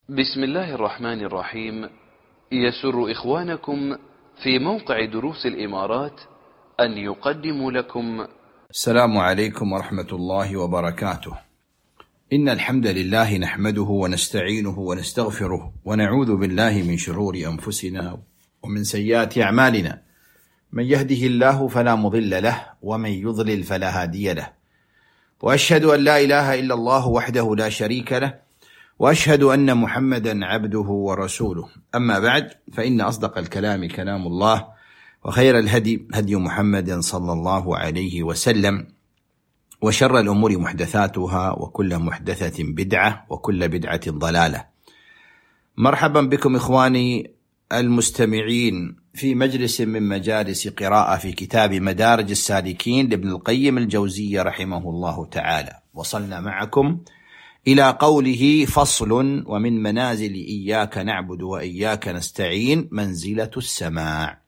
بسم الله الرحمن الرحيم. يسر إخوانكم في موقع دروس الإمارات أن يقدموا لكم السلام عليكم ورحمة الله وبركاته. إن الحمد لله نحمده ونستعينه ونستغفره ونعوذ بالله من شرور أنفسنا ومن سيئات أعمالنا، من يهده الله فلا مضل له ومن يضلل فلا هادي له، وأشهد أن لا إله إلا الله وحده لا شريك له، وأشهد أن محمدا عبده ورسوله. أما بعد، فإن أصدق الكلام كلام الله، وخير الهدي هدي محمد صلى الله عليه وسلم، وشر الأمور محدثاتها، وكل محدثة بدعة، وكل بدعة ضلالة. مرحبا بكم إخواني المستمعين في مجلس من مجالس قراءة في كتاب مدارج السالكين لابن القيم الجوزي رحمه الله تعالى. وصلنا معكم إلى قوله: فصل: ومن منازل إياك نعبد وإياك نستعين منزلة السماع.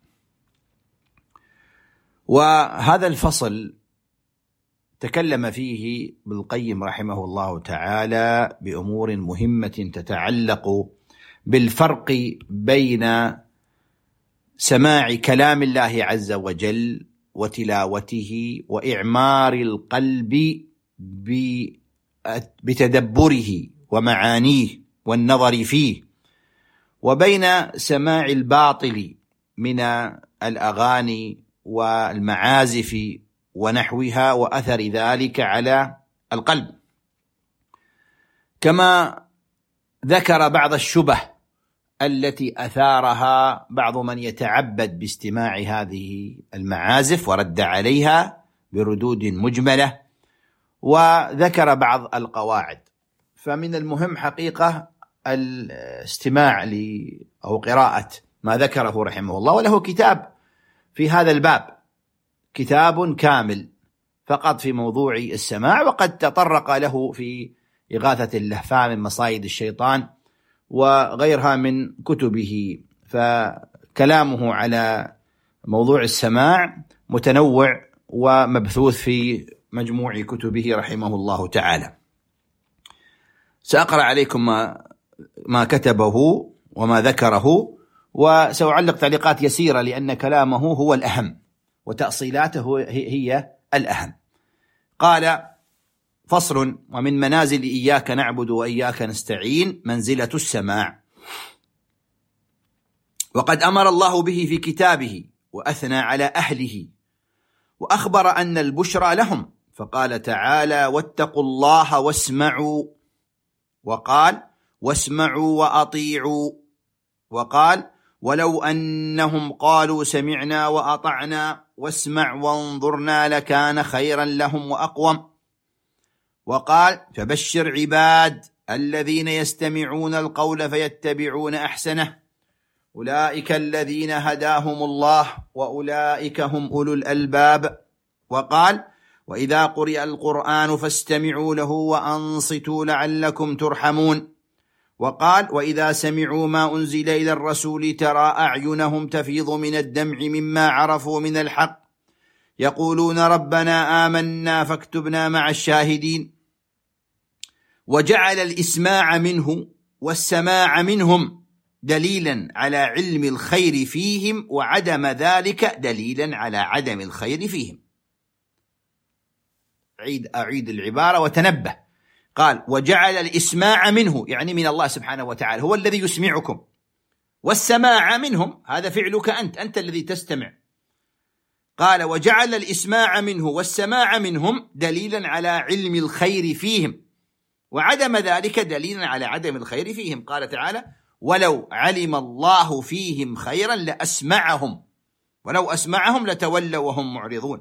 وهذا الفصل تكلم فيه ابن القيم رحمه الله تعالى بأمور مهمة تتعلق بالفرق بين سماع كلام الله عز وجل وتلاوته وإعمار القلب بتدبره ومعانيه والنظر فيه، وبين سماع الباطل من الأغاني والمعازف ونحوها وأثر ذلك على القلب. كما ذكر بعض الشبه التي أثارها بعض من يتعبد باستماع هذه المعازف ورد عليها بردود مجملة، وذكر بعض القواعد. فمن المهم حقيقة الاستماع أو قراءة ما ذكره رحمه الله، وله كتاب في هذا الباب، كتاب كامل فقط في موضوع السماع، وقد تطرق له في إغاثة اللهفان من مصايد الشيطان وغيرها من كتبه. فكلامه على موضوع السماع متنوع ومبثوث في مجموع كتبه رحمه الله تعالى. سأقرأ عليكم ما كتبه وما ذكره، وسأعلق تعليقات يسيرة لأن كلامه هو الأهم وتأصيلاته هي الأهم. قال: فصل: ومن منازل إياك نعبد وإياك نستعين منزلة السماع. وقد أمر الله به في كتابه وأثنى على أهله، وأخبر أن البشرى لهم، فقال تعالى: واتقوا الله واسمعوا، وقال: واسمعوا وأطيعوا، وقال: ولو أنهم قالوا سمعنا وأطعنا واسمع وانظرنا لكان خيرا لهم وأقوم، وقال: فبشر عباد الذين يستمعون القول فيتبعون أحسنه، أولئك الذين هداهم الله وأولئك هم أولو الألباب، وقال: وإذا قرئ القرآن فاستمعوا له وأنصتوا لعلكم ترحمون، وقال: وإذا سمعوا ما أنزل إلى الرسول ترى أعينهم تفيض من الدمع مما عرفوا من الحق، يقولون ربنا آمنا فاكتبنا مع الشاهدين. وجعل الإسماع منه والسماع منهم دليلا على علم الخير فيهم، وعدم ذلك دليلا على عدم الخير فيهم. أعيد العبارة وتنبه. قال: وجعل الإسماع منه، يعني من الله سبحانه وتعالى، هو الذي يسمعكم، والسماع منهم، هذا فعلك أنت الذي تستمع. قال: وجعل الإسماع منه والسماع منهم دليلا على علم الخير فيهم، وعدم ذلك دليلا على عدم الخير فيهم. قال تعالى: ولو علم الله فيهم خيرا لأسمعهم، ولو أسمعهم لتولوا وهم معرضون.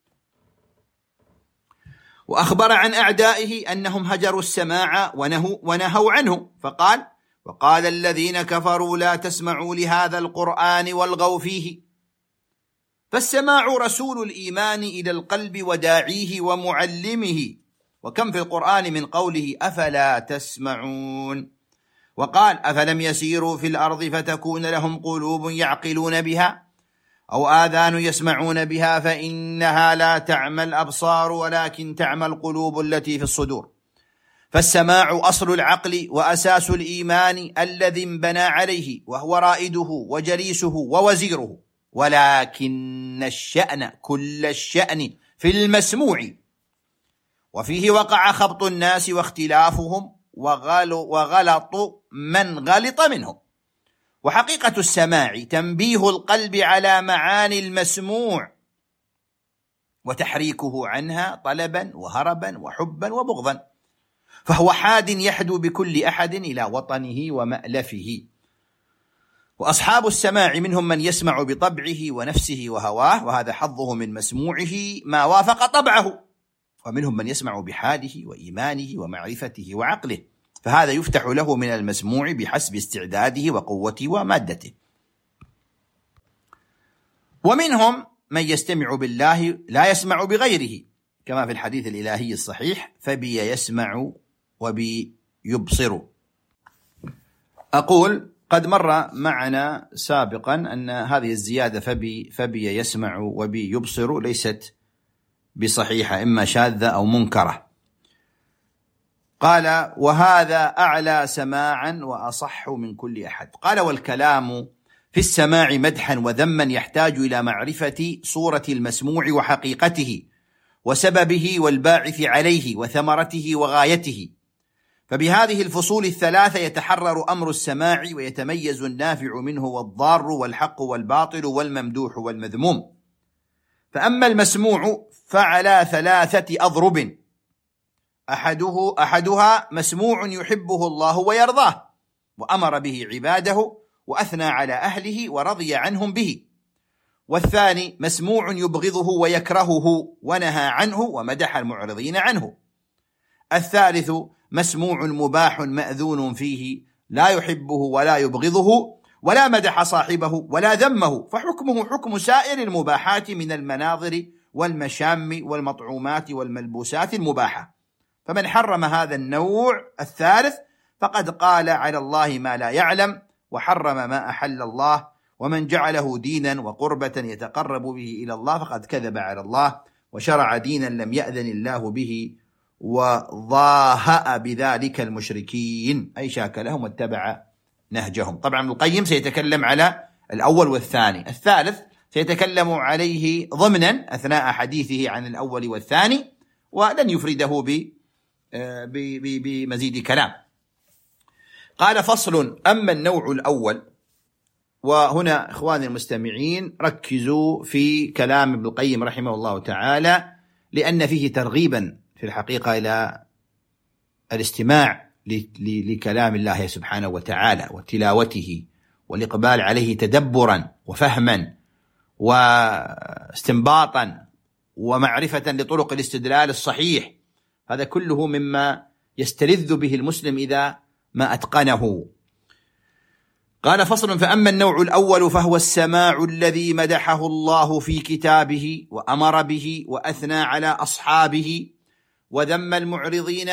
وأخبر عن أعدائه أنهم هجروا السماع ونهوا عنه، فقال: وقال الذين كفروا لا تسمعوا لهذا القرآن والغوا فيه. فالسماع رسول الإيمان إلى القلب وداعيه ومعلمه، وكم في القرآن من قوله أفلا تسمعون. وقال: أفلم يسيروا في الأرض فتكون لهم قلوب يعقلون بها أو آذان يسمعون بها فإنها لا تعمى الأبصار ولكن تعمى القلوب التي في الصدور. فالسماع أصل العقل وأساس الإيمان الذي انبنى عليه، وهو رائده وجليسه ووزيره. ولكن الشأن كل الشأن في المسموع، وفيه وقع خبط الناس واختلافهم وغلط من غلط منهم. وحقيقة السماع تنبيه القلب على معاني المسموع وتحريكه عنها طلبا وهربا وحبا وبغضا، فهو حاد يحدو بكل أحد إلى وطنه ومألفه. وأصحاب السماع منهم من يسمع بطبعه ونفسه وهواه، وهذا حظه من مسموعه ما وافق طبعه، ومنهم من يسمع بحاله وإيمانه ومعرفته وعقله، فهذا يفتح له من المسموع بحسب استعداده وقوته ومادته. ومنهم من يستمع بالله لا يسمع بغيره، كما في الحديث الإلهي الصحيح: فبي يسمع وبي يبصر. أقول قد مر معنا سابقا أن هذه الزيادة فبي يسمع وبي يبصر ليست بصحيحة، إما شاذة أو منكرة. قال: وهذا أعلى سماعا وأصح من كل أحد. قال: والكلام في السماع مدحا وذما يحتاج إلى معرفة صورة المسموع وحقيقته وسببه والباعث عليه وثمرته وغايته، فبهذه الفصول الثلاثة يتحرر أمر السماع ويتميز النافع منه والضار والحق والباطل والممدوح والمذموم. فأما المسموع فعلى 3 أضرب: أحدها مسموع يحبه الله ويرضاه وأمر به عباده وأثنى على أهله ورضي عنهم به، والثاني مسموع يبغضه ويكرهه ونهى عنه ومدح المعرضين عنه، الثالث مسموع مباح مأذون فيه لا يحبه ولا يبغضه ولا مدح صاحبه ولا ذمه، فحكمه حكم سائر المباحات من المناظر والمشام والمطعومات والملبوسات المباحة. فمن حرم هذا النوع الثالث فقد قال على الله ما لا يعلم وحرم ما أحل الله، ومن جعله دينا وقربة يتقرب به إلى الله فقد كذب على الله وشرع دينا لم يأذن الله به وضاهأ بذلك المشركين، أي شاك لهم واتبع نهجهم. طبعا ابن القيم سيتكلم على الأول والثاني، الثالث سيتكلم عليه ضمنا أثناء حديثه عن الأول والثاني، ولن يفرده بمزيد كلام. قال: فصل: أما النوع الأول. وهنا إخواني المستمعين ركزوا في كلام ابن القيم رحمه الله تعالى، لأن فيه ترغيبا في الحقيقة إلى الاستماع لكلام الله سبحانه وتعالى وتلاوته والإقبال عليه تدبرا وفهما واستنباطا ومعرفة لطرق الاستدلال الصحيح. هذا كله مما يستلذ به المسلم إذا ما أتقنه. قال: فصل: فأما النوع الأول فهو السماع الذي مدحه الله في كتابه وأمر به وأثنى على أصحابه وذم المعرضين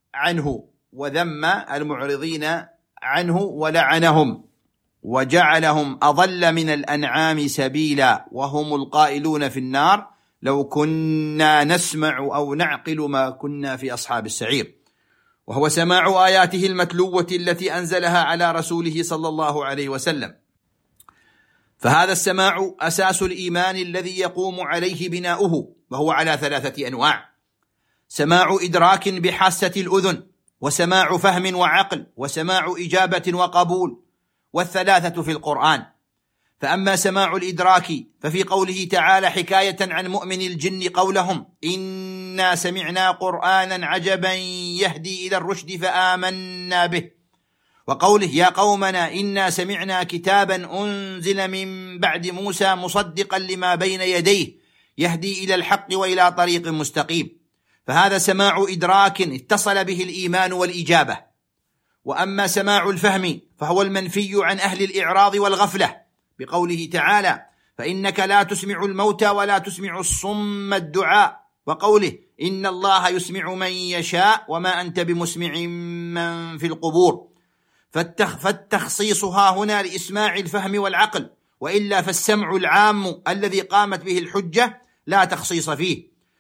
عنه ولعنهم وجعلهم أضل من الأنعام سبيلا، وهم القائلون في النار: لو كنا نسمع أو نعقل ما كنا في أصحاب السعير. وهو سماع آياته المتلوة التي أنزلها على رسوله صلى الله عليه وسلم. فهذا السماع أساس الإيمان الذي يقوم عليه بناؤه، وهو على 3 أنواع: سماع إدراك بحاسة الأذن، وسماع فهم وعقل، وسماع إجابة وقبول، والثلاثة في القرآن. فأما سماع الإدراك ففي قوله تعالى حكاية عن مؤمن الجن قولهم: إنا سمعنا قرآنا عجبا يهدي إلى الرشد فآمنا به، وقوله: يا قومنا إنا سمعنا كتابا أنزل من بعد موسى مصدقا لما بين يديه يهدي إلى الحق وإلى طريق مستقيم. فهذا سماع إدراك اتصل به الإيمان والإجابة. وأما سماع الفهم فهو المنفي عن أهل الإعراض والغفلة، بقوله تعالى: فإنك لا تسمع الموتى ولا تسمع الصم الدعاء، وقوله: إن الله يسمع من يشاء وما أنت بمسمع من في القبور. فالتخصيص ها هنا لإسماع الفهم والعقل، وإلا فالسمع العام الذي قامت به الحجة لا تخصيص فيه.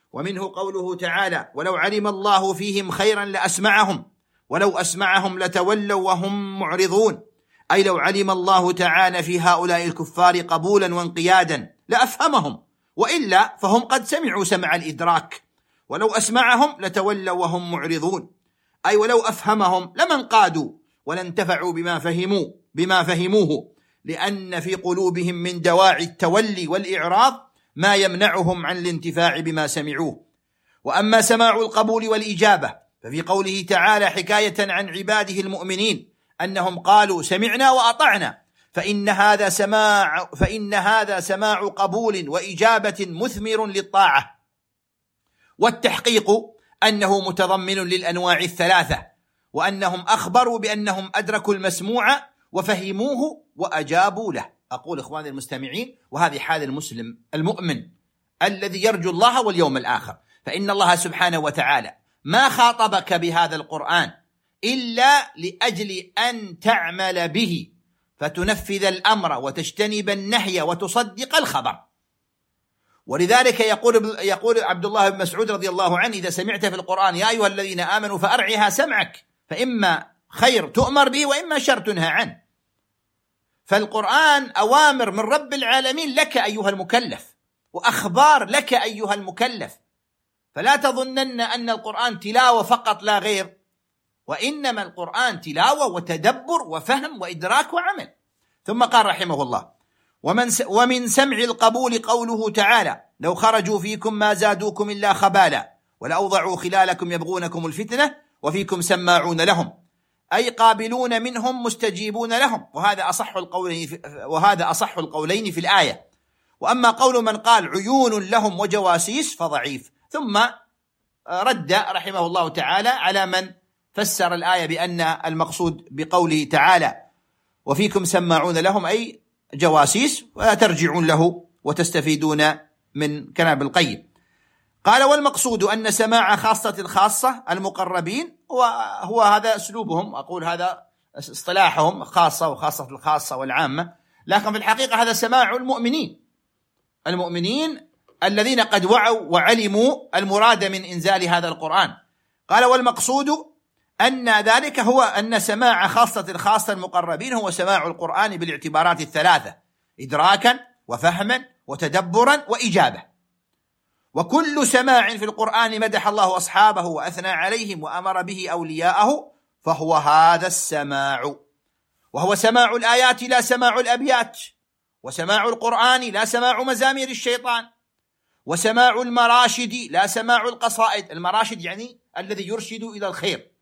ومنه قوله تعالى: ولو علم الله فيهم خيرا لأسمعهم ولو أسمعهم لتولوا وهم معرضون، أي لو علم الله تعالى في هؤلاء الكفار قبولا وانقيادا لأفهمهم، وإلا فهم قد سمعوا سمع الإدراك. ولو أسمعهم لتولوا وهم معرضون، أي ولو أفهمهم لما انقادوا ولا انتفعوا بما فهموه، لأن في قلوبهم من دواعي التولي والإعراض ما يمنعهم عن الانتفاع بما سمعوه. وأما سماع القبول والإجابة ففي قوله تعالى حكاية عن عباده المؤمنين أنهم قالوا سمعنا وأطعنا، فإن هذا سماع قبول وإجابة مثمر للطاعة، والتحقيق أنه متضمن للأنواع الثلاثة، وأنهم أخبروا بأنهم أدركوا المسموع وفهموه وأجابوا له. أقول إخواني المستمعين، وهذه حال المسلم المؤمن الذي يرجو الله واليوم الآخر، فإن الله سبحانه وتعالى ما خاطبك بهذا القرآن إلا لأجل أن تعمل به فتنفذ الأمر وتجتنب النهي وتصدق الخبر. ولذلك يقول عبد الله بن مسعود رضي الله عنه: إذا سمعت في القرآن يا أيها الذين آمنوا فأرعها سمعك، فإما خير تؤمر به وإما شر تنهى عنه. فالقرآن أوامر من رب العالمين لك أيها المكلف، وأخبار لك أيها المكلف، فلا تظنن أن القرآن تلاوة فقط لا غير، وإنما القرآن تلاوة وتدبر وفهم وإدراك وعمل. ثم قال رحمه الله: ومن سمع القبول قوله تعالى: لو خرجوا فيكم ما زادوكم إلا خبالا ولأوضعوا خلالكم يبغونكم الفتنة وفيكم سماعون لهم، أي قابلون منهم مستجيبون لهم، وهذا أصح القولين في الآية. وأما قول من قال عيون لهم وجواسيس فضعيف. ثم رد رحمه الله تعالى على من فسر الآية بأن المقصود بقوله تعالى وفيكم سماعون لهم أي جواسيس، وترجعون له وتستفيدون من كلام القيم. قال: والمقصود أن سماع خاصة الخاصة المقربين، وهو هذا أسلوبهم، أقول هذا اصطلاحهم، خاصة وخاصة الخاصة والعامة، لكن في الحقيقة هذا سماع المؤمنين الذين قد وعوا وعلموا المراد من إنزال هذا القرآن. قال: والمقصود أن ذلك هو أن سماع خاصة الخاصة المقربين هو سماع القرآن بالاعتبارات الثلاثة: إدراكا وفهما وتدبرا وإجابة. وكل سماع في القرآن مدح الله أصحابه وأثنى عليهم وأمر به أولياءه فهو هذا السماع، وهو سماع الآيات لا سماع الأبيات، وسماع القرآن لا سماع مزامير الشيطان، وسماع المراشد لا سماع القصائد، المراشد يعني الذي يرشد إلى الخير،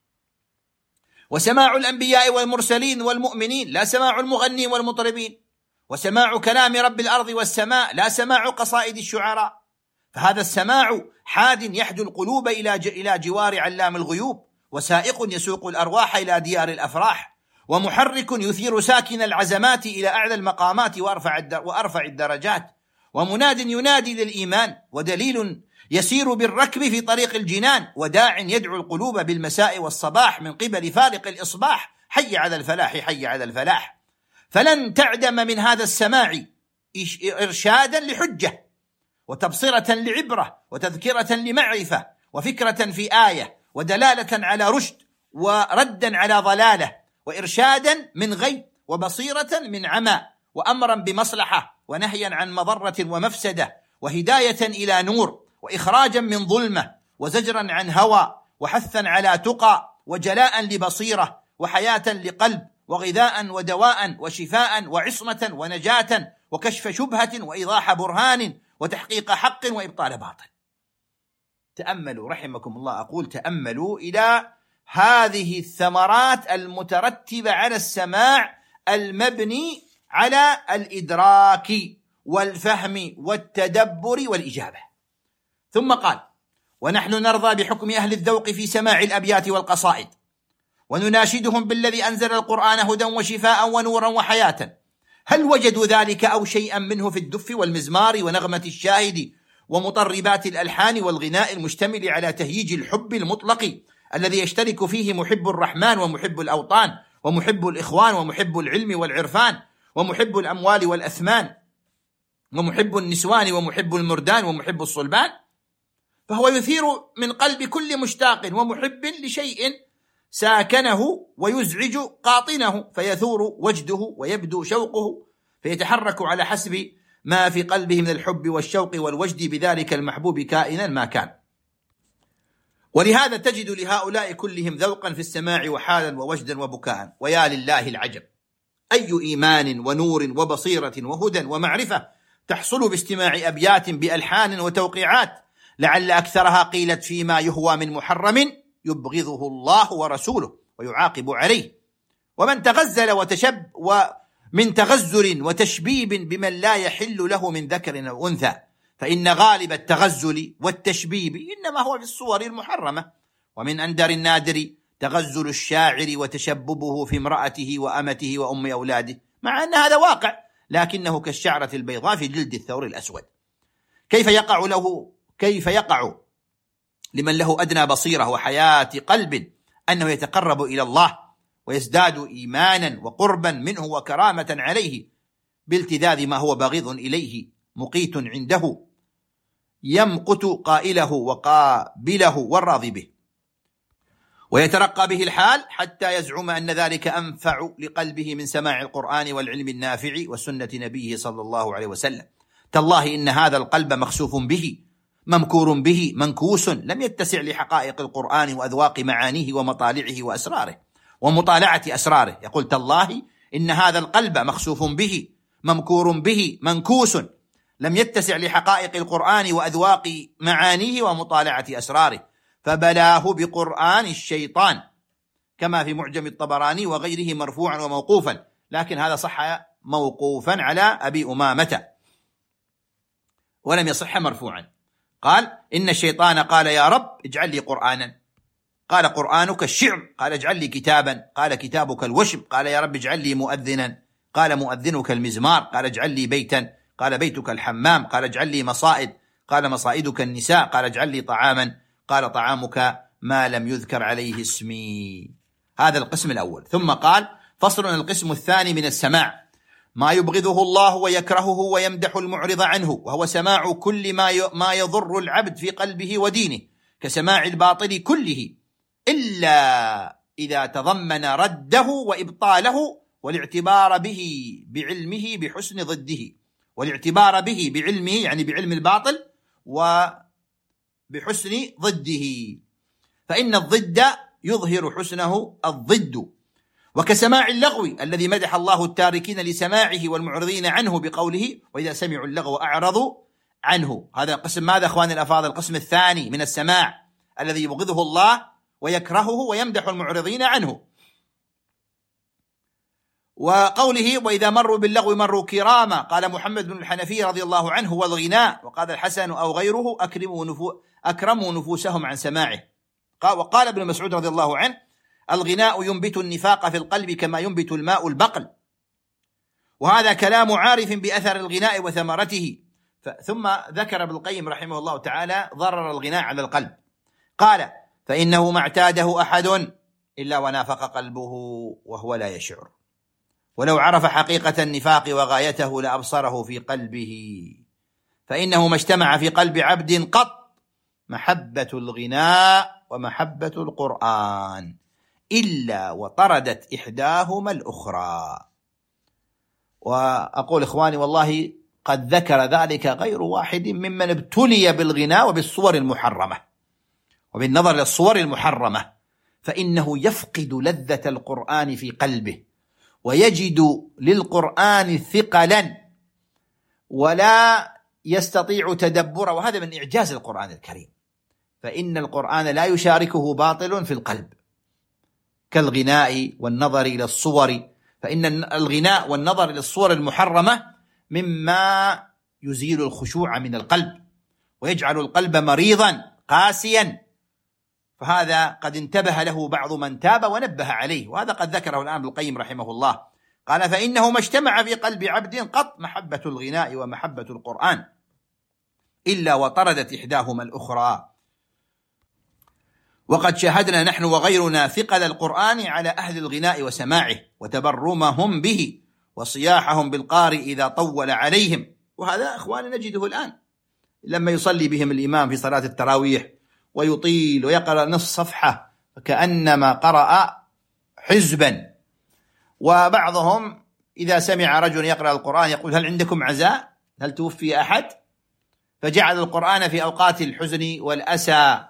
وسماع الأنبياء والمرسلين والمؤمنين لا سماع المغنين والمطربين، وسماع كلام رب الأرض والسماء لا سماع قصائد الشعراء. فهذا السماع حاد يحدو القلوب إلى جوار علام الغيوب، وسائق يسوق الأرواح إلى ديار الأفراح، ومحرك يثير ساكن العزمات إلى أعلى المقامات وأرفع الدرجات، ومناد ينادي للإيمان، ودليل يسير بالركب في طريق الجنان، وداع يدعو القلوب بالمساء والصباح من قبل فالق الإصباح: حي على الفلاح حي على الفلاح. فلن تعدم من هذا السماع إرشادا لحجة، وتبصرة لعبرة، وتذكرة لمعرفة، وفكرة في آية، ودلالة على رشد، وردا على ضلالة، وإرشادا من غي، وبصيرة من عمى، وأمرا بمصلحة، ونهيا عن مضرة ومفسدة، وهداية إلى نور، وإخراجا من ظلمة، وزجرا عن هوى، وحثا على تقى، وجلاء لبصيرة، وحياة لقلب، وغذاء ودواء، وشفاء وعصمة ونجاة، وكشف شبهة وإيضاح برهان، وتحقيق حق وإبطال باطل. تأملوا رحمكم الله، أقول تأملوا إلى هذه الثمرات المترتبة على السماع المبني على الإدراك والفهم والتدبر والإجابة. ثم قال: ونحن نرضى بحكم أهل الذوق في سماع الأبيات والقصائد، ونناشدهم بالذي أنزل القرآن هدى وشفاء ونورا وحياة. هل وجدوا ذلك أو شيئا منه في الدف والمزمار ونغمة الشاهد ومطربات الألحان والغناء المشتمل على تهييج الحب المطلق الذي يشترك فيه محب الرحمن ومحب الأوطان ومحب الإخوان ومحب العلم والعرفان ومحب الأموال والأثمان ومحب النسوان ومحب المردان ومحب الصلبان؟ فهو يثير من قلب كل مشتاق ومحب لشيء ساكنه ويزعج قاطنه، فيثور وجده ويبدو شوقه، فيتحرك على حسب ما في قلبه من الحب والشوق والوجد بذلك المحبوب كائنا ما كان. ولهذا تجد لهؤلاء كلهم ذوقا في السماع وحالا ووجدا وبكاء. ويا لله العجب، أي إيمان ونور وبصيرة وهدى ومعرفة تحصل باستماع أبيات بألحان وتوقيعات لعل أكثرها قيلت فيما يهوى من محرم يبغضه الله ورسوله ويعاقب عليه. ومن تغزل وتشب ومن تغزل وتشبيب بمن لا يحل له من ذكر أو أنثى، فإن غالب التغزل والتشبيب إنما هو في الصور المحرمة. ومن أندر النادر تغزل الشاعر وتشببه في امرأته وأمته وأم أولاده، مع أن هذا واقع، لكنه كالشعرة البيضاء في جلد الثور الأسود. كيف يقع لمن له أدنى بصيرة وحياة قلب أنه يتقرب إلى الله ويزداد إيمانا وقربا منه وكرامة عليه بالتذاذ ما هو بغيض إليه مقيت عنده، يمقت قائله وقابله والراضي به، ويترقى به الحال حتى يزعم أن ذلك أنفع لقلبه من سماع القرآن والعلم النافع وسنة نبيه صلى الله عليه وسلم. تالله إن هذا القلب مخسوف به ممكور به منكوس، لم يتسع لحقائق القرآن وأذواق معانيه ومطالعه وأسراره ومطالعة أسراره. يقول تالله إن هذا القلب مخسوف به ممكور به منكوس، لم يتسع لحقائق القرآن وأذواق معانيه ومطالعة أسراره، فبلاه بقرآن الشيطان كما في معجم الطبراني وغيره مرفوعا وموقوفا، لكن هذا صح موقوفا على أبي أمامة ولم يصح مرفوعا. قال إن الشيطان قال يا رب اجعل لي قرآنا، قال قرآنك الشعر، قال اجعل لي كتابا، قال كتابك الوشم، قال يا رب اجعل لي مؤذنا، قال مؤذنك المزمار، قال اجعل لي بيتا، قال بيتك الحمام، قال اجعل لي مصائد، قال مصائدك النساء، قال اجعل لي طعاما، قال طعامك ما لم يذكر عليه اسمي. هذا القسم الأول. ثم قال فصل القسم الثاني من السماع ما يبغضه الله ويكرهه ويمدح المعرض عنه، وهو سماع كل ما يضر العبد في قلبه ودينه كسماع الباطل كله، إلا إذا تضمن رده وإبطاله والاعتبار به بعلمه بحسن ضده، والاعتبار به بعلمه يعني بعلم الباطل وبحسن ضده، فإن الضد يظهر حسنه الضد. وكسماع اللغو الذي مدح الله التاركين لسماعه والمعرضين عنه بقوله وإذا سمعوا اللغو أعرضوا عنه. هذا قسم ماذا أخواني الأفاضل؟ القسم الثاني من السماع الذي يبغضه الله ويكرهه ويمدح المعرضين عنه. وقوله وإذا مروا باللغو مروا كراما، قال محمد بن الحنفي رضي الله عنه والغناء، وقال الحسن أو غيره أكرموا نفوسهم عن سماعه. وقال ابن مسعود رضي الله عنه الغناء ينبت النفاق في القلب كما ينبت الماء البقل. وهذا كلام عارف بأثر الغناء وثمرته. ثم ذكر ابن القيم رحمه الله تعالى ضرر الغناء على القلب، قال فإنه ما اعتاده أحد إلا ونافق قلبه وهو لا يشعر، ولو عرف حقيقة النفاق وغايته لأبصره في قلبه، فإنه ما اجتمع في قلب عبد قط محبة الغناء ومحبة القرآن إلا وطردت إحداهما الأخرى. وأقول إخواني والله قد ذكر ذلك غير واحد ممن ابتلي بالغناء وبالصور المحرمة وبالنظر للصور المحرمة، فإنه يفقد لذة القرآن في قلبه ويجد للقرآن ثقلا ولا يستطيع تدبره، وهذا من إعجاز القرآن الكريم، فإن القرآن لا يشاركه باطل في القلب كالغناء والنظر إلى الصور، فإن الغناء والنظر إلى الصور المحرمة مما يزيل الخشوع من القلب ويجعل القلب مريضا قاسيا، فهذا قد انتبه له بعض من تاب ونبه عليه، وهذا قد ذكره الآن ابن القيم رحمه الله. قال فإنه ما اجتمع في قلب عبد قط محبة الغناء ومحبة القرآن إلا وطردت إحداهما الأخرى. وقد شاهدنا نحن وغيرنا ثقل القرآن على أهل الغناء وسماعه وتبرمهم به وصياحهم بالقارئ إذا طول عليهم، وهذا أخواني نجده الآن، لما يصلي بهم الإمام في صلاة التراويح ويطيل ويقرأ نصف صفحة كأنما قرأ حزبا. وبعضهم إذا سمع رجل يقرأ القرآن يقول: هل عندكم عزاء؟ هل توفي أحد؟ فجعل القرآن في أوقات الحزن والأسى.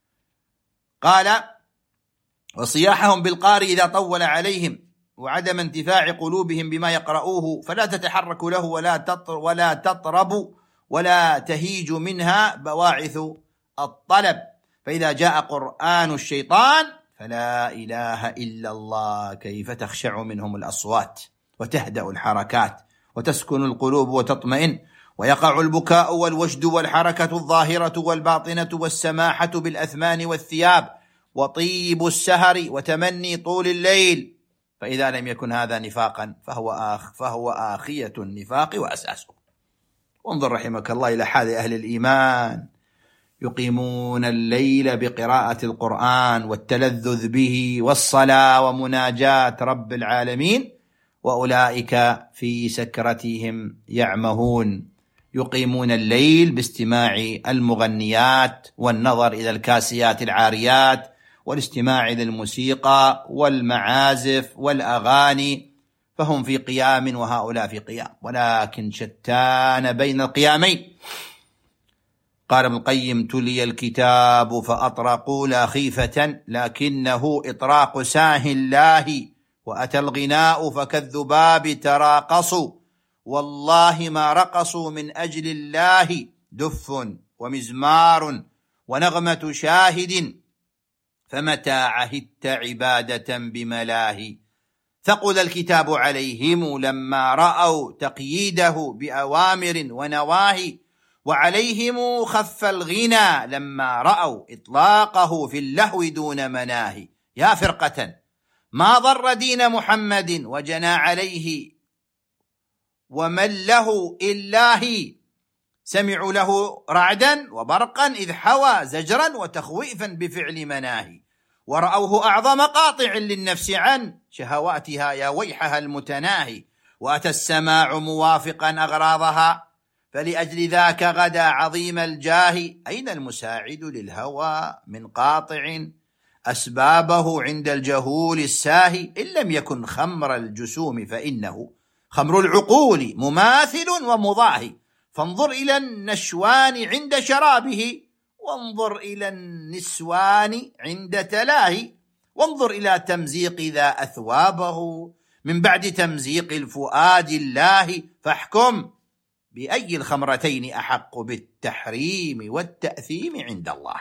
قال: وصياحهم بالقارئ إذا طول عليهم وعدم انتفاع قلوبهم بما يقرؤوه فلا تتحرك له ولا تطرب ولا تهيج منها بواعث الطلب. فإذا جاء قرآن الشيطان فلا إله إلا الله كيف تخشع منهم الأصوات وتهدأ الحركات وتسكن القلوب وتطمئن، ويقع البكاء والوجد والحركة الظاهرة والباطنة والسماحة بالأثمان والثياب وطيب السهر وتمني طول الليل. فإذا لم يكن هذا نفاقا فهو آخية النفاق وأساسه. وانظر رحمك الله إلى حال أهل الإيمان، يقيمون الليل بقراءة القرآن والتلذذ به والصلاة ومناجاة رب العالمين، وأولئك في سكرتهم يعمهون. يقيمون الليل باستماع المغنيات والنظر إلى الكاسيات العاريات والاستماع للموسيقى والمعازف والأغاني، فهم في قيام وهؤلاء في قيام، ولكن شتان بين القيامين. قال ابن القيم: تلي الكتاب فأطرقوا لا خيفة لكنه إطراق ساه الله، وأتى الغناء فكالذباب تراقصوا، والله ما رقصوا من أجل الله دف ومزمار ونغمة شاهد، فمتى عهدت عبادة بملاهي. ثقل الكتاب عليهم لما رأوا تقييده بأوامر ونواهي، وعليهم خف الغنى لما رأوا إطلاقه في اللهو دون مناهي. يا فرقة ما ضر دين محمد وجنى عليه ومن له إلاه، سمعوا له رعدا وبرقا إذ حوى زجرا وتخويفا بفعل مناهي، ورأوه أعظم قاطع للنفس عن شهواتها يا ويحها المتناهي، وأتى السماع موافقا أغراضها، فلأجل ذاك غدا عظيم الجاه. أين المساعد للهوى من قاطع أسبابه عند الجهول الساهي، إن لم يكن خمر الجسوم فإنه خمر العقول مماثل ومضاهي. فانظر إلى النشوان عند شرابه، وانظر إلى النسوان عند تلاهي، وانظر إلى تمزيق ذا أثوابه من بعد تمزيق الفؤاد الله، فاحكم بأي الخمرتين أحق بالتحريم والتأثيم عند الله.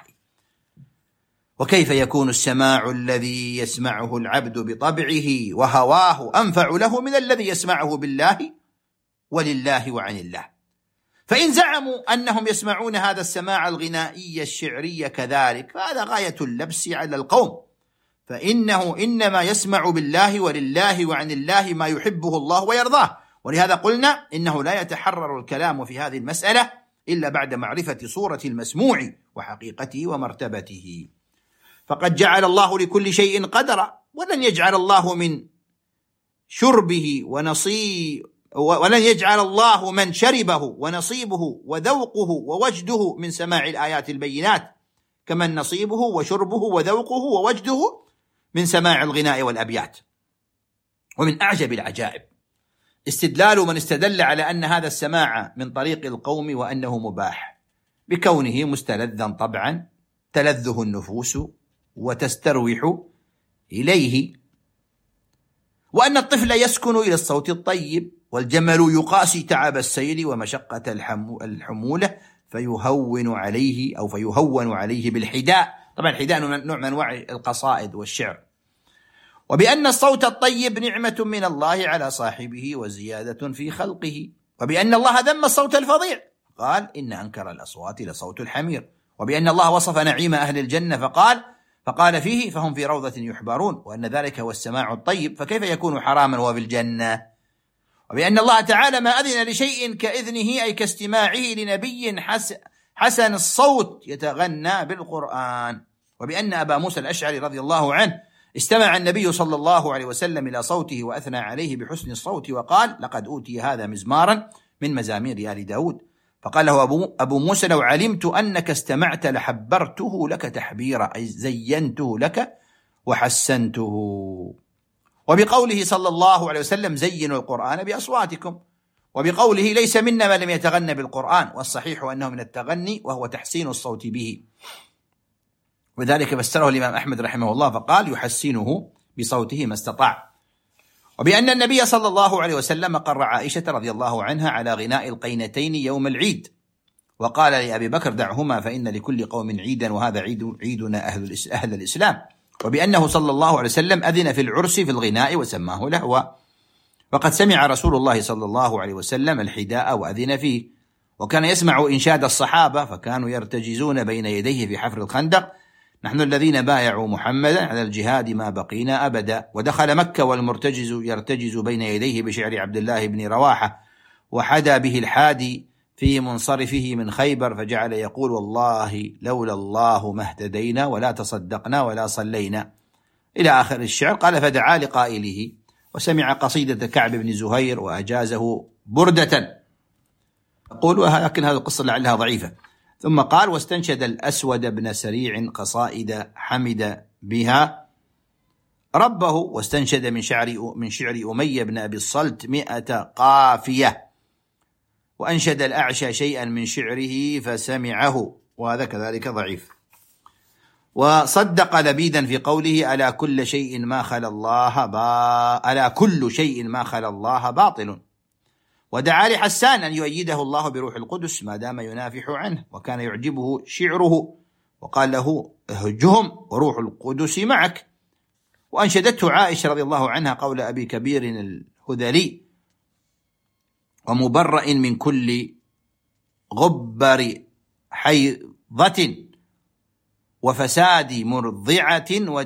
وكيف يكون السماع الذي يسمعه العبد بطبعه وهواه أنفع له من الذي يسمعه بالله ولله وعن الله؟ فإن زعموا أنهم يسمعون هذا السماع الغنائي الشعري كذلك فهذا غاية اللبس على القوم، فإنه إنما يسمع بالله ولله وعن الله ما يحبه الله ويرضاه. ولهذا قلنا إنه لا يتحرر الكلام في هذه المسألة إلا بعد معرفة صورة المسموع وحقيقته ومرتبته. فقد جعل الله لكل شيء قدرا، ولن يجعل الله من شربه ولن يجعل الله من شربه ونصيبه وذوقه ووجده من سماع الآيات البينات كمن نصيبه وشربه وذوقه ووجده من سماع الغناء والأبيات. ومن أعجب العجائب استدلال من استدل على أن هذا السماع من طريق القوم وأنه مباح بكونه مستلذا طبعا تلذه النفوس وتستروح إليه، وأن الطفل يسكن إلى الصوت الطيب، والجمل يقاسي تعب السير ومشقة الحمولة فيهون عليه بالحداء. طبعا الحداء نوع من أنواع القصائد والشعر. وبأن الصوت الطيب نعمة من الله على صاحبه وزيادة في خلقه. وبأن الله ذم الصوت الفظيع قال: إن أنكر الأصوات لصوت الحمير. وبأن الله وصف نعيم أهل الجنة فقال فيه: فهم في روضة يحبرون، وأن ذلك هو السماع الطيب، فكيف يكون حراما وفي الجنة؟ وبأن الله تعالى ما أذن لشيء كإذنه أي كاستماعه لنبي حسن الصوت يتغنى بالقرآن. وبأن أبا موسى الأشعري رضي الله عنه استمع النبي صلى الله عليه وسلم إلى صوته وأثنى عليه بحسن الصوت وقال: لقد أوتي هذا مزمارا من مزامير آل داود. فقال له أبو موسى: لو علمت أنك استمعت لحبرته لك تحبيرا، أي زينته لك وحسنته. وبقوله صلى الله عليه وسلم: زينوا القرآن بأصواتكم، وبقوله: ليس منا من لم يتغنى بالقرآن، والصحيح أنه من التغني وهو تحسين الصوت به. وذلك فسره الإمام أحمد رحمه الله فقال: يحسنه بصوته ما استطاع. وبأن النبي صلى الله عليه وسلم قر عائشة رضي الله عنها على غناء القينتين يوم العيد، وقال لأبي بكر: دعهما فإن لكل قوم عيدا، وهذا عيدنا أهل الإسلام. وبأنه صلى الله عليه وسلم أذن في العرس في الغناء وسماه لهوا، وقد سمع رسول الله صلى الله عليه وسلم الحداء وأذن فيه، وكان يسمع إنشاد الصحابة فكانوا يرتجزون بين يديه في حفر الخندق: نحن الذين بايعوا محمدا على الجهاد ما بقينا أبدا. ودخل مكة والمرتجز يرتجز بين يديه بشعر عبد الله بن رواحة: وحدا به الحادي في منصرفه من خيبر، فجعل يقول: والله لولا الله ما اهتدينا ولا تصدقنا ولا صلينا، إلى آخر الشعر. قال: فدعا لقائله وسمع قصيدة كعب بن زهير وأجازه بردة. أقول ولكن هذه القصة لعلها ضعيفة. ثم قال: واستنشد الأسود بن سريع قصائد حمد بها ربه، واستنشد من شعر أمية بن أبي الصلت 100 قافية، وأنشد الأعشى شيئا من شعره فسمعه، وهذا كذلك ضعيف. وصدق لبيدا في قوله: ألا كل شيء ما خلا الله باطل. ودعا لحسان أن يؤيده الله بروح القدس ما دام ينافح عنه، وكان يعجبه شعره، وقال له: اهجهم وروح القدس معك. وأنشدته عائشة رضي الله عنها قول أبي كبير الهذلي: ومبرأ من كل غبر حيضة وفساد مرضعة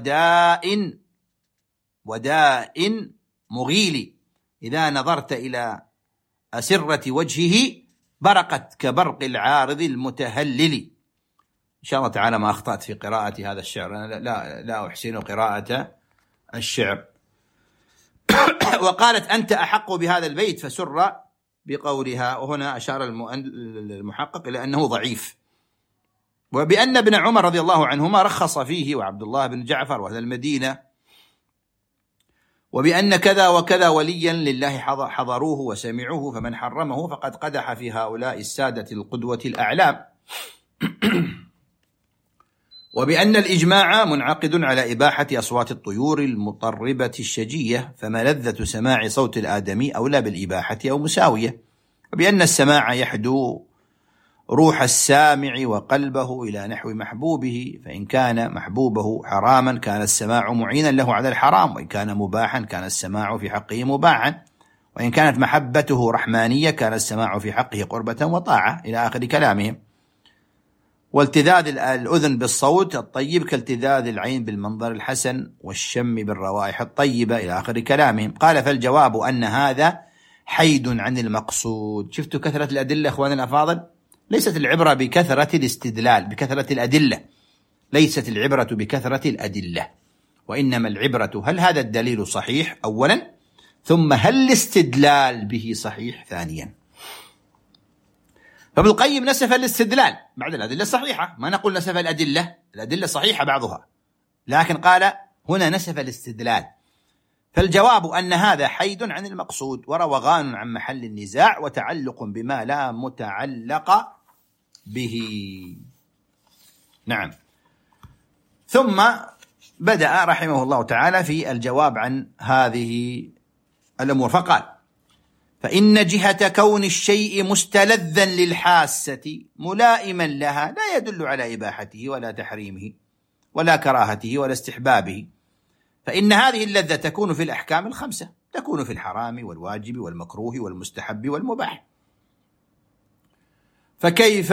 وداء مغيل، إذا نظرت إلى أسرة وجهه برقت كبرق العارض المتهلل. إن شاء الله تعالى ما أخطأت في قراءة هذا الشعر، أنا لا أحسن قراءة الشعر. وقالت: أنت أحق بهذا البيت، فسر بقولها. وهنا أشار المحقق إلى أنه ضعيف. وبأن ابن عمر رضي الله عنهما رخص فيه، وعبد الله بن جعفر وأهل المدينة، وبأن كذا وكذا وليا لله حضروه وسمعوه، فمن حرمه فقد قدح في هؤلاء السادة القدوة الأعلام. وبأن الإجماع منعقد على إباحة أصوات الطيور المطربة الشجية، فما لذة سماع صوت الآدمي أولى بالإباحة أو مساوية. وبأن السماع يحدو روح السامع وقلبه إلى نحو محبوبه، فإن كان محبوبه حراما كان السماع معينا له على الحرام، وإن كان مباحا كان السماع في حقه مباحا، وإن كانت محبته رحمانية كان السماع في حقه قربة وطاعة، إلى آخر كلامهم. والتذاذ الأذن بالصوت الطيب كالتذاذ العين بالمنظر الحسن، والشم بالروائح الطيبة، إلى آخر كلامهم. قال: فالجواب أن هذا حيد عن المقصود. شفتوا كثرة الأدلة أخواني الأفاضل؟ ليست العبرة بكثرة الاستدلال، بكثرة الأدلة، ليست العبرة بكثرة الأدلة، وإنما العبرة هل هذا الدليل صحيح أولا، ثم هل الاستدلال به صحيح ثانيا. فابن القيم نسف الاستدلال بعد الأدلة الصحيحة، ما نقول نسف الأدلة صحيحة بعضها، لكن قال هنا نسف الاستدلال. فالجواب أن هذا حيد عن المقصود وروغان عن محل النزاع وتعلق بما لا متعلق به. نعم. ثم بدأ رحمه الله تعالى في الجواب عن هذه الأمور، فقال: فإن جهة كون الشيء مستلذا للحاسة ملائما لها لا يدل على إباحته ولا تحريمه ولا كراهته ولا استحبابه، فإن هذه اللذة تكون في الأحكام الخمسة، تكون في الحرام والواجب والمكروه والمستحب والمباح. فكيف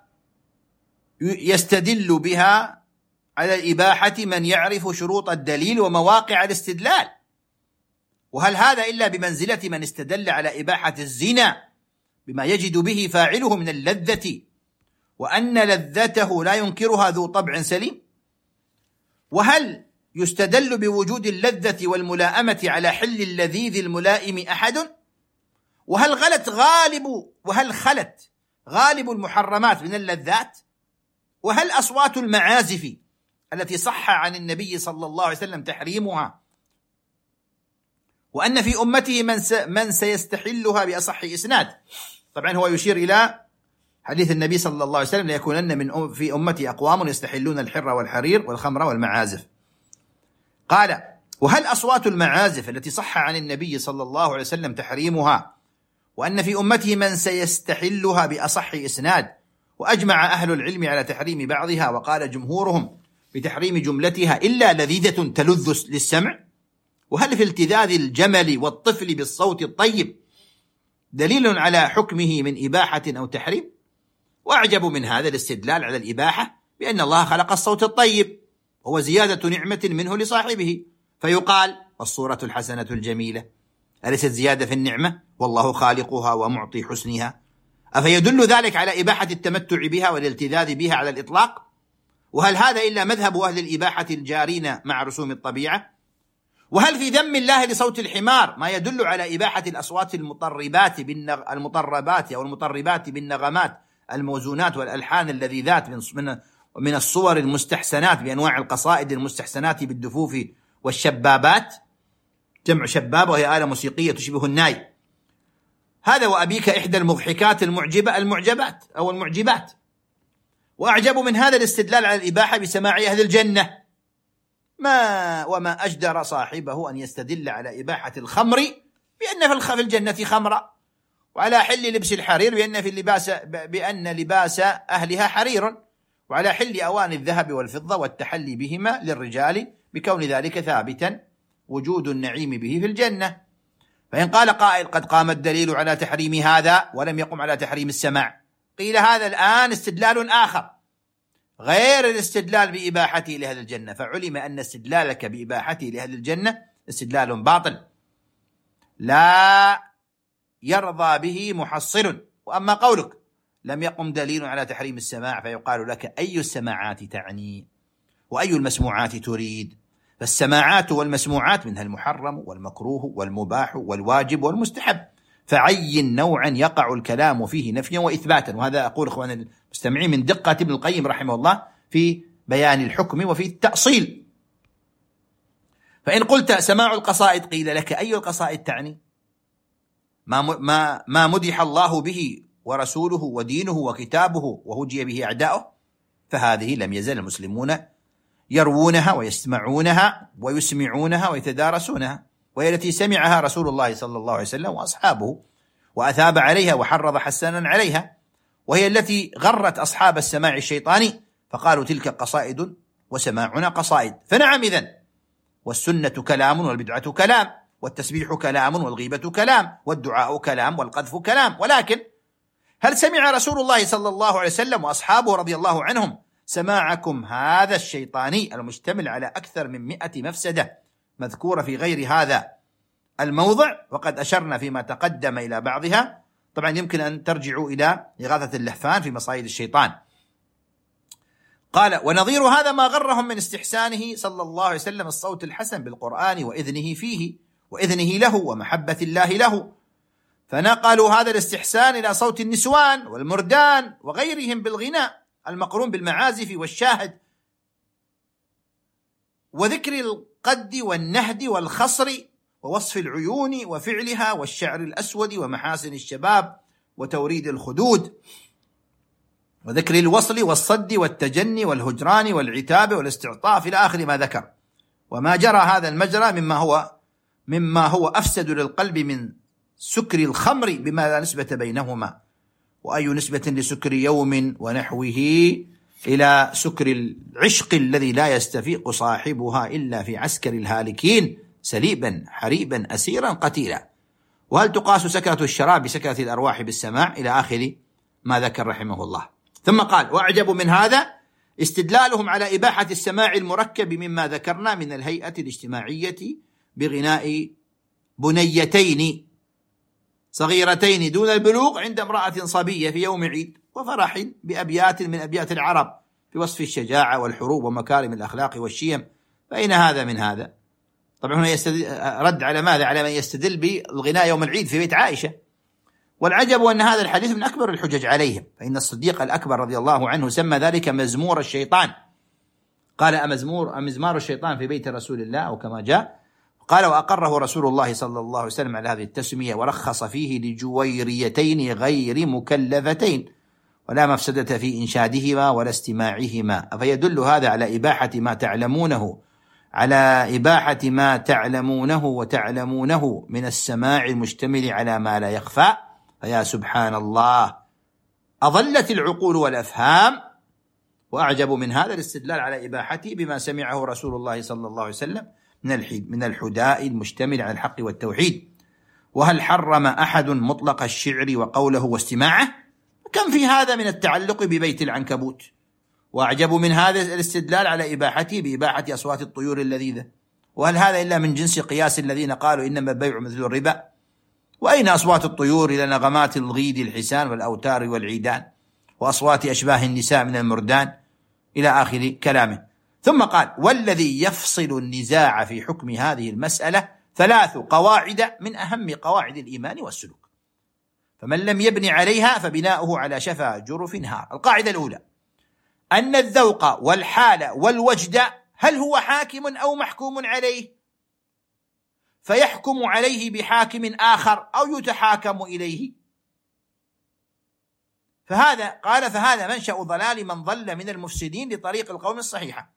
يستدل بها على الإباحة من يعرف شروط الدليل ومواقع الاستدلال؟ وهل هذا إلا بمنزلة من استدل على إباحة الزنا بما يجد به فاعله من اللذة، وأن لذته لا ينكرها ذو طبع سليم؟ وهل يستدل بوجود اللذة والملائمة على حل اللذيذ الملائم أحد؟ وهل خلت غالب المحرمات من اللذات؟ وهل أصوات المعازف التي صح عن النبي صلى الله عليه وسلم تحريمها، وأن في أمته من سيستحلها بأصح إسناد؟ طبعا هو يشير إلى حديث النبي صلى الله عليه وسلم: ليكونن في أمتي أقوام يستحلون الحر والحرير والخمر والمعازف. قال: وهل أصوات المعازف التي صح عن النبي صلى الله عليه وسلم تحريمها، وأن في أمته من سيستحلها بأصح إسناد؟ وأجمع أهل العلم على تحريم بعضها، وقال جمهورهم بتحريم جملتها إلا لذيذة تلذ للسمع. وهل في التذاذ الجمل والطفل بالصوت الطيب دليل على حكمه من إباحة أو تحريم؟ وأعجب من هذا الاستدلال على الإباحة بأن الله خلق الصوت الطيب وهو زيادة نعمة منه لصاحبه، فيقال: والصورة الحسنة الجميلة، أليست زيادة في النعمة؟ والله خالقها ومعطي حسنها. أفيدل ذلك على إباحة التمتع بها والالتذاذ بها على الإطلاق؟ وهل هذا إلا مذهب أهل الإباحة الجارين مع رسوم الطبيعة؟ وهل في ذم الله لصوت الحمار ما يدل على إباحة الأصوات المطربات أو المطربات بالنغمات الموزونات والألحان اللذيذات من الصور المستحسنات بأنواع القصائد المستحسنات بالدفوف والشبابات؟ جمع شبابة وهي آلة موسيقية تشبه الناي. هذا وأبيك إحدى المضحكات المعجبات أو المعجبات. وأعجب من هذا الاستدلال على الإباحة بسماع أهل الجنة، وما أجدر صاحبه أن يستدل على إباحة الخمر بأن في الجنة خمرا، وعلى حل لبس الحرير بأن لباس أهلها حرير، وعلى حل أواني الذهب والفضة والتحلي بهما للرجال بكون ذلك ثابتا وجود النعيم به في الجنة. فإن قال قائل: قد قام الدليل على تحريم هذا ولم يقم على تحريم السماع، قيل: هذا الآن استدلال آخر غير الاستدلال بإباحته لأهل الجنة، فعلم أن استدلالك بإباحته لأهل الجنة استدلال باطل لا يرضى به محصل. وأما قولك: لم يقم دليل على تحريم السماع، فيقال لك: أي السماعات تعني وأي المسموعات تريد؟ فالسماعات والمسموعات منها المحرم والمكروه والمباح والواجب والمستحب، فعين نوعا يقع الكلام فيه نفيا وإثباتا. وهذا أقول إخواني المستمعين من دقة ابن القيم رحمه الله في بيان الحكم وفي التأصيل. فإن قلت: سماع القصائد، قيل لك: أي القصائد تعني؟ ما مدح الله به ورسوله ودينه وكتابه وهجي به أعداؤه، فهذه لم يزل المسلمون يروونها ويسمعونها ويسمعونها ويتدارسونها، وهي التي سمعها رسول الله صلى الله عليه وسلم وأصحابه وأثاب عليها وحرض حسنا عليها، وهي التي غرت أصحاب السماع الشيطاني فقالوا: تلك قصائد وسماعنا قصائد. فنعم إذن، والسنة كلام والبدعة كلام، والتسبيح كلام والغيبة كلام والدعاء كلام والقذف كلام. ولكن هل سمع رسول الله صلى الله عليه وسلم وأصحابه رضي الله عنهم سماعكم هذا الشيطاني المشتمل على أكثر من 100 مفسدة مذكورة في غير هذا الموضع، وقد أشرنا فيما تقدم إلى بعضها؟ طبعا يمكن أن ترجعوا إلى إغاثة اللهفان في مصايد الشيطان. قال: ونظير هذا ما غرهم من استحسانه صلى الله عليه وسلم الصوت الحسن بالقرآن وإذنه فيه وإذنه له ومحبة الله له، فنقلوا هذا الاستحسان إلى صوت النسوان والمردان وغيرهم بالغناء المقرون بالمعازف والشاهد، وذكر القد والنهد والخصر ووصف العيون وفعلها والشعر الأسود ومحاسن الشباب وتوريد الخدود، وذكر الوصل والصد والتجني والهجران والعتاب والاستعطاف إلى آخر ما ذكر. وما جرى هذا المجرى مما هو أفسد للقلب من سكر الخمر بما لا نسبة بينهما، وأي نسبة لسكر يوم ونحوه إلى سكر العشق الذي لا يستفيق صاحبها إلا في عسكر الهالكين سليبا حريبا أسيرا قتيلا. وهل تقاس سكرة الشراب بسكرة الأرواح بالسماع؟ إلى آخر ما ذكر رحمه الله. ثم قال: وأعجب من هذا استدلالهم على إباحة السماع المركب مما ذكرنا من الهيئة الاجتماعية بغناء بنيتين صغيرتين دون البلوغ عند امرأة صبية في يوم عيد، وفرح بأبيات من أبيات العرب في وصف الشجاعة والحروب ومكارم الأخلاق والشيم. فأين هذا من هذا؟ طبعا هنا رد على ماذا؟ على من يستدل بالغناء يوم العيد في بيت عائشة. والعجب أن هذا الحديث من أكبر الحجج عليهم، فإن الصديق الأكبر رضي الله عنه سمى ذلك مزمور الشيطان، قال أمزمار الشيطان في بيت رسول الله أو كما جاء، قال وأقره رسول الله صلى الله عليه وسلم على هذه التسمية، ورخص فيه لجويريتين غير مكلفتين ولا مفسدة في إنشادهما ولا استماعهما. فيدل هذا على إباحة ما تعلمونه وتعلمونه من السماع المشتمل على ما لا يخفى. فيا سبحان الله، أضلت العقول والأفهام. وأعجب من هذا الاستدلال على إباحته بما سمعه رسول الله صلى الله عليه وسلم من الحداء المشتمل على الحق والتوحيد. وهل حرم أحد مطلق الشعر وقوله واستماعه؟ كم في هذا من التعلق ببيت العنكبوت. وأعجب من هذا الاستدلال على إباحته بإباحة أصوات الطيور اللذيذة. وهل هذا إلا من جنس قياس الذين قالوا إنما البيع مثل الربا؟ وأين أصوات الطيور إلى نغمات الغيد الحسان والأوتار والعيدان وأصوات أشباه النساء من المردان إلى آخر كلامه. ثم قال والذي يفصل النزاع في حكم هذه المسألة 3 قواعد من أهم قواعد الإيمان والسلوك، فمن لم يبني عليها فبناؤه على شفا جرف نهار. القاعدة الأولى أن الذوق والحال والوجد هل هو حاكم أو محكوم عليه، فيحكم عليه بحاكم آخر أو يتحاكم إليه. فهذا منشأ ضلال من ضل من المفسدين لطريق القوم الصحيحة،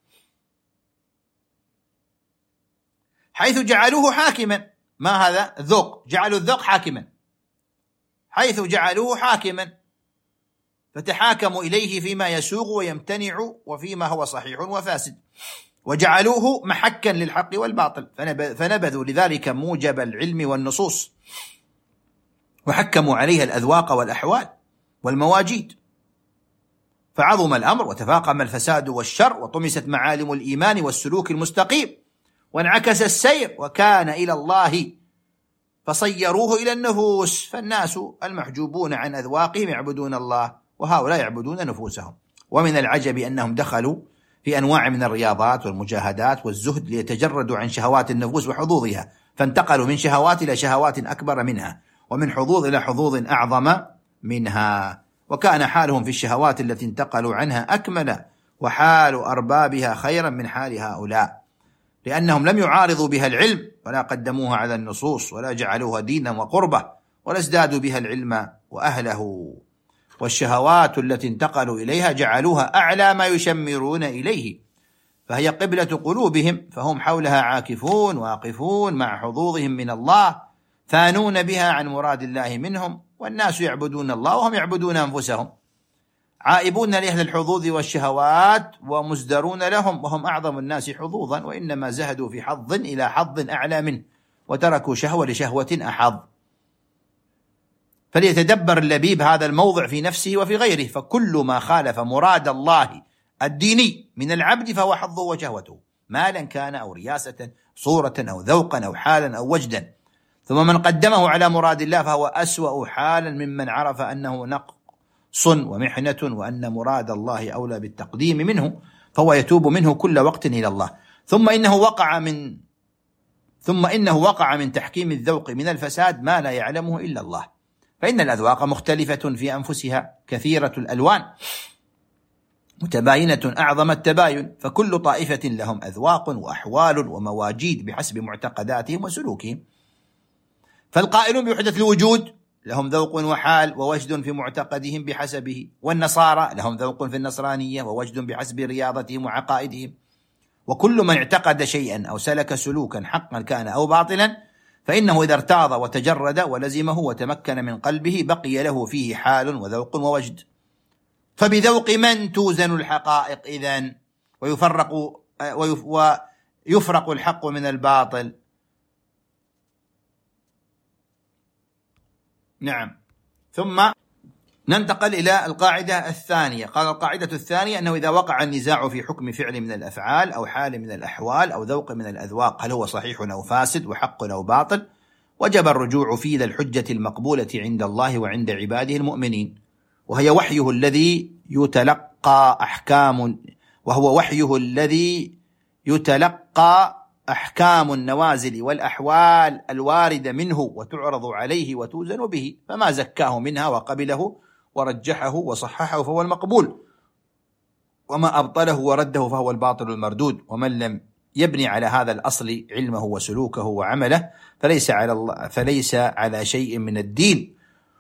حيث جعلوه حاكما. ما هذا الذوق؟ جعلوا الذوق حاكما، حيث جعلوه حاكما فتحاكموا إليه فيما يسوغ ويمتنع وفيما هو صحيح وفاسد، وجعلوه محكا للحق والباطل، فنبذوا لذلك موجب العلم والنصوص، وحكموا عليها الأذواق والأحوال والمواجيد، فعظم الأمر وتفاقم الفساد والشر، وطمست معالم الإيمان والسلوك المستقيم، وانعكس السير وكان إلى الله، فصيروه إلى النفوس. فالناس المحجوبون عن أذواقهم يعبدون الله، وهؤلاء يعبدون نفوسهم. ومن العجب أنهم دخلوا في أنواع من الرياضات والمجاهدات والزهد ليتجردوا عن شهوات النفوس وحظوظها، فانتقلوا من شهوات إلى شهوات أكبر منها، ومن حظوظ إلى حظوظ أعظم منها. وكان حالهم في الشهوات التي انتقلوا عنها أكمل، وحال أربابها خيرا من حال هؤلاء، لأنهم لم يعارضوا بها العلم ولا قدموها على النصوص ولا جعلوها دينا وقربة ولا ازدادوا بها العلم وأهله. والشهوات التي انتقلوا إليها جعلوها أعلى ما يشمرون إليه، فهي قبلة قلوبهم، فهم حولها عاكفون واقفون مع حظوظهم من الله، ثانون بها عن مراد الله منهم. والناس يعبدون الله وهم يعبدون أنفسهم، عائبون لأهل الحظوظ والشهوات ومزدرون لهم، وهم أعظم الناس حظوظا، وإنما زهدوا في حظ إلى حظ أعلى منه، وتركوا شهوة لشهوة أحظ. فليتدبر اللبيب هذا الموضع في نفسه وفي غيره، فكل ما خالف مراد الله الديني من العبد فهو حظه وشهوته، مالا كان أو رياسة، صورة أو ذوقا أو حالا أو وجدا. ثم من قدمه على مراد الله فهو أسوأ حالا ممن عرف أنه نقص ومحنة، وأن مراد الله أولى بالتقديم منه، فهو يتوب منه كل وقت إلى الله. ثم إنه وقع من تحكيم الذوق من الفساد ما لا يعلمه إلا الله، فإن الأذواق مختلفة في أنفسها كثيرة الألوان متباينة أعظم التباين، فكل طائفة لهم أذواق وأحوال ومواجيد بحسب معتقداتهم وسلوكهم. فالقائلون بوحدة الوجود لهم ذوق وحال ووجد في معتقدهم بحسبه، والنصارى لهم ذوق في النصرانية ووجد بحسب رياضتهم وعقائدهم. وكل من اعتقد شيئا أو سلك سلوكا حقا كان أو باطلا، فإنه إذا ارتاض وتجرد ولزمه وتمكن من قلبه بقي له فيه حال وذوق ووجد. فبذوق من توزن الحقائق إذن ويفرق الحق من الباطل. نعم. ثم ننتقل إلى القاعدة الثانية. قال القاعدة الثانية أنه إذا وقع النزاع في حكم فعل من الأفعال أو حال من الأحوال أو ذوق من الأذواق، هل هو صحيح أو فاسد وحق أو باطل، وجب الرجوع فيه إلى الحجة المقبولة عند الله وعند عباده المؤمنين، وهي وحيه الذي يتلقى أحكام النوازل والأحوال الواردة منه وتعرض عليه وتوزن به، فما زكاه منها وقبله ورجحه وصححه فهو المقبول، وما أبطله ورده فهو الباطل المردود. ومن لم يبني على هذا الأصل علمه وسلوكه وعمله فليس على شيء من الدين،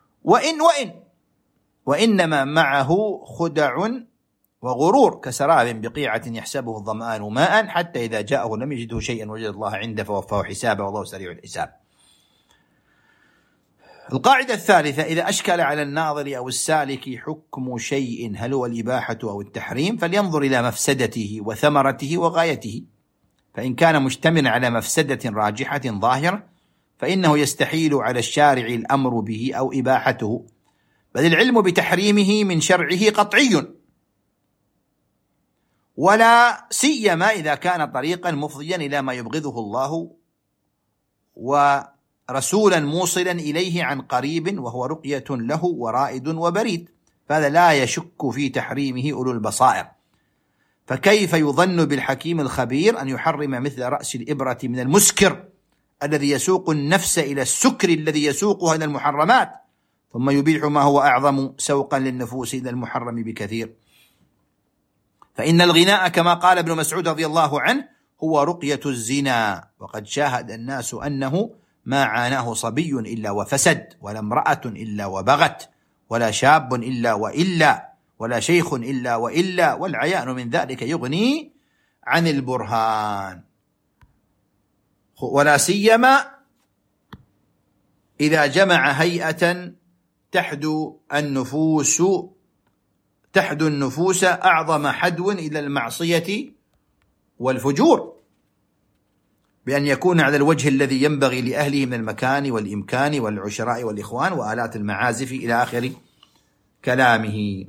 وإنما معه خدع وغرور كسراب بقيعة يحسبه الظمآن ماء حتى إذا جاءه لم يجده شيئا وجد الله عنده فوفاه حسابه والله سريع الحساب. القاعدة الثالثة: إذا أشكل على الناظر أو السالك حكم شيء هل هو الإباحة أو التحريم فلينظر إلى مفسدته وثمرته وغايته، فإن كان مشتملا على مفسدة راجحة ظاهرة فإنه يستحيل على الشارع الأمر به أو إباحته، بل العلم بتحريمه من شرعه قطعي، ولا سيما إذا كان طريقا مفضيا إلى ما يبغضه الله ورسولا موصلا إليه عن قريب وهو رقية له ورائد وبريد، فهذا لا يشك في تحريمه أولو البصائر. فكيف يظن بالحكيم الخبير أن يحرم مثل رأس الإبرة من المسكر الذي يسوق النفس إلى السكر الذي يسوقها إلى المحرمات، ثم يبيح ما هو أعظم سوقا للنفوس إلى المحرم بكثير؟ فإن الغناء كما قال ابن مسعود رضي الله عنه هو رقية الزنا، وقد شاهد الناس أنه ما عاناه صبي إلا وفسد، ولا امرأة إلا وبغت، ولا شاب إلا وإلا، ولا شيخ إلا وإلا، والعيان من ذلك يغني عن البرهان. ولا سيما إذا جمع هيئة تحدو النفوس أعظم حدو إلى المعصية والفجور، بأن يكون على الوجه الذي ينبغي لأهله من المكان والإمكان والعشراء والإخوان وآلات المعازف إلى آخر كلامه.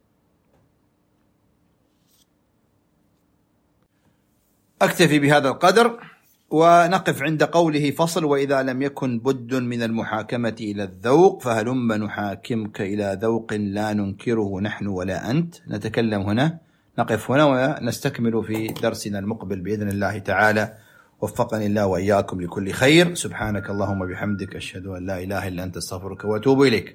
أكتفي بهذا القدر ونقف عند قوله فصل: وإذا لم يكن بد من المحاكمة إلى الذوق فهلم نحاكمك إلى ذوق لا ننكره نحن ولا أنت. نتكلم هنا، نقف هنا ونستكمل في درسنا المقبل بإذن الله تعالى. وفقني الله وإياكم لكل خير. سبحانك اللهم وبحمدك أشهد أن لا إله إلا أنت أستغفرك وأتوب إليك.